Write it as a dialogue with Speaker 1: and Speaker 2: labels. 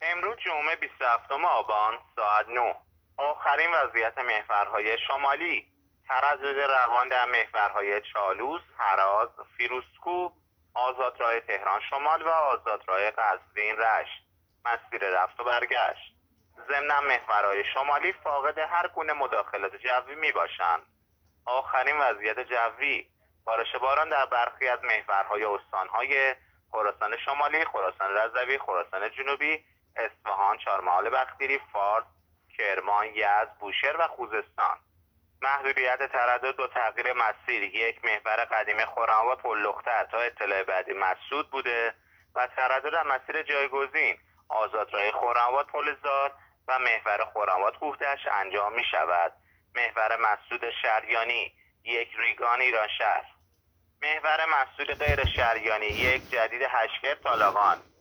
Speaker 1: امروز جمعه 27 آبان ساعت 9. آخرین وضعیت محورهای شمالی. تردد روان در محورهای چالوس، هراز، فیروزکوه، آزادراه تهران شمال و آزادراه قزوین رشت. مسیر رفت و برگشت. ضمن محورهای شمالی فاقد هر گونه مداخلات جوی می باشند. آخرین وضعیت جوی: بارش باران در برخی از محورهای استانهای خراسان شمالی، خراسان رضوی، خراسان جنوبی، اصفهان، چهارمحال بختیاری، فارس، کرمان، یزد، بوشهر و خوزستان. محدودیت تردد و تغییر مسیر: یک محور قدیم خرم‌آباد پل‌لختر تا اطلاع بعدی مسدود بوده و تردد در مسیر جایگزین آزادراه خرم‌آباد پل زار و محور خرم‌آباد کوه‌دشت انجام می شود. محور مسدود شریانی: یک ریگان ایران شهر. محور مسدود غیر شریانی: یک جدید هشکر طالقان.